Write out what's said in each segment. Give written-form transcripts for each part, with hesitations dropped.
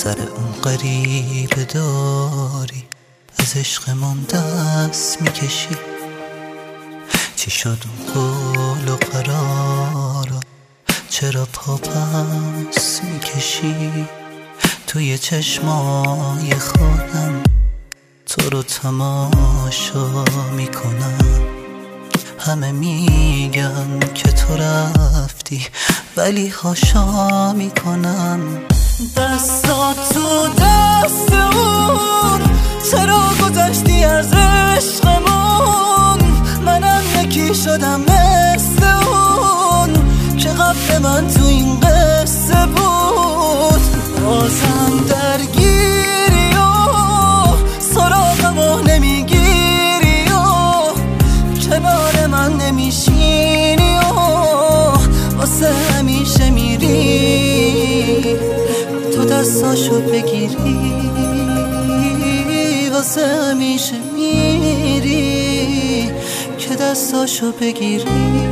سر اون غریبه داری از عشقمون دست میکشی. چی شد اون قول و قرارا چرا پا پس میکشی؟ توی چشمای خودم تو رو تماشا میکنم. همه میگن که تو رفتی ولی هاشا میکنم. دستا تو دست اون چرا گذشتی از عشقمون؟ منم یکی شدم مثل اون که قبل من تو این قصه بود. بازم درگیری و سراغمو نمیگیری و کنار من نمیشینی و واسه همیشه میری. تو دستاشو بگیری واسه همیشه میری که دستاشو بگیری.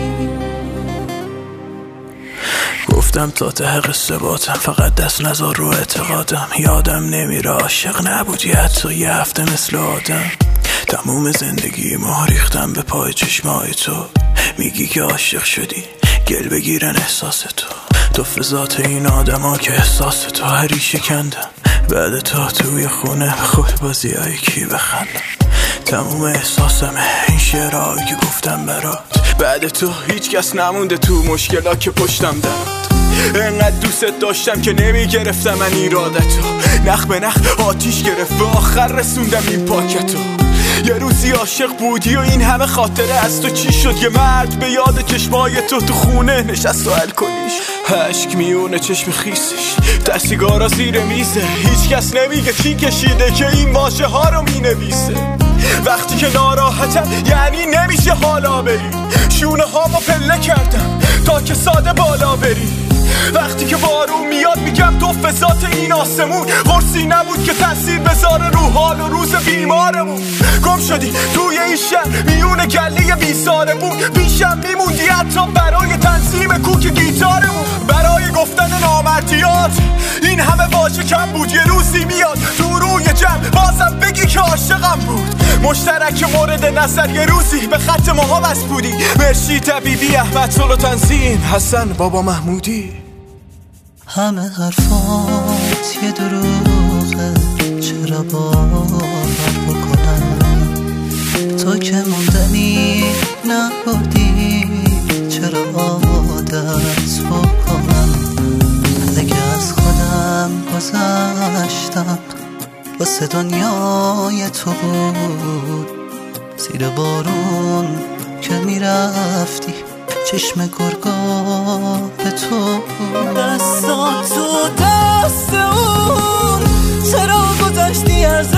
گفتم تا ته قصه باتم فقط دست نذار رو اعتقادم. یادم نمیره عاشق نبودی حتی یه هفته مثل آدم. تموم زندگی ما ریختم به پای چشمای تو. میگی که عاشق شدی گل بگیرن احساس تو. تو فضات این آدم ها که احساس تو هری شکندم. بعد تو توی خونه به خود بازی های کی بخندم. تموم احساسمه این شعرهایی که گفتم برات. بعد تو هیچ کس نمونده تو مشکلا که پشتم درات. انقدر دوست داشتم که نمیگرفتم من ایرادتو. نخ به نخ آتیش گرفت به آخر رسوندم این پاکتو. یه روزی عاشق بودی و این همه خاطره از تو چی شد؟ یه مرد به یاد چشمای تو خونه نشست و الکلیش عشق میونه چشم خیسش در سیگارا زیر میزه. هیچ کس نمیگه چی کشیده که این واژه ها رو مینویسه. وقتی که ناراحتم یعنی نمیشه حالا بری. شونه هامو پله کردم تا که ساده بالا بری. وقتی که بارون میاد میگم تو فضات این آسمون قرصی نبود که تاثیر بذاره رو حال و روز بیمارمون. گم شدی توی این شهر میون گله بیسارمون. پیشم میموندی حتی برای تنظیم کوک گیتارمون. برای گفتن نامردیات این همه واژه کم بود. یه روزی میاد تو روی جمع بازم بگی که عاشقم بود. مشترک مورد نظر یه روزی به خط ماها بس بودی. مرشی طبیبی احمد صلح تنظیم حسن بابا محمودی. همه حرفات یه دروغه چرا باور بکنم؟ تو که موندنی نبودی چرا عادت بکنم؟ اگه از خودم گذشتم واسه دنیای تو بود. زیر بارون که میرفتی چشم گرگا به تو. دستا تو دست اون چرا گذشتی از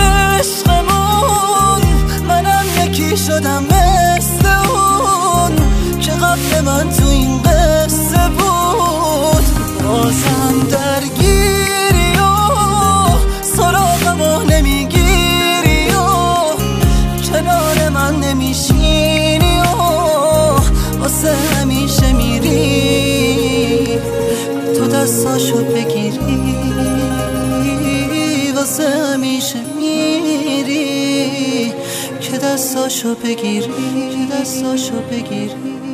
عشقمون؟ منم یکی شدم مثل اون که قبل من تو این قصه بود. بازم درگیری و سراغمو نمیگیری و کنار من نمیشینی و واسه همیشه میری. تو دستاشو بگیری واسه همیشه میری که دستاشو بگیری.